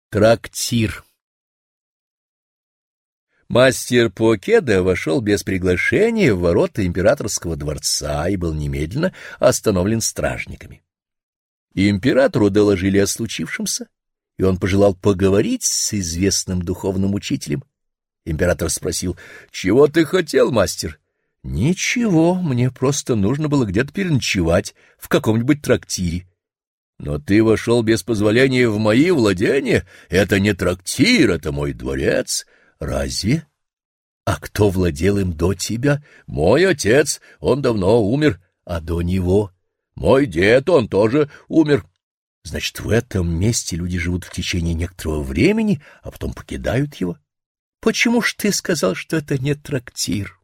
Трактир. Мастер Покеда вошел без приглашения в ворота императорского дворца и был немедленно остановлен стражниками. Императору доложили о случившемся, и он пожелал поговорить с известным духовным учителем. Император спросил: «Чего ты хотел, мастер?» «Ничего, мне просто нужно было где-то переночевать в каком-нибудь трактире». «Но ты вошел без позволения в мои владения. Это не трактир, это мой дворец». «Разве? А кто владел им до тебя?» «Мой отец, он давно умер, а до него?» «Мой дед, он тоже умер». «Значит, в этом месте люди живут в течение некоторого времени, а потом покидают его? Почему ж ты сказал, что это не трактир?»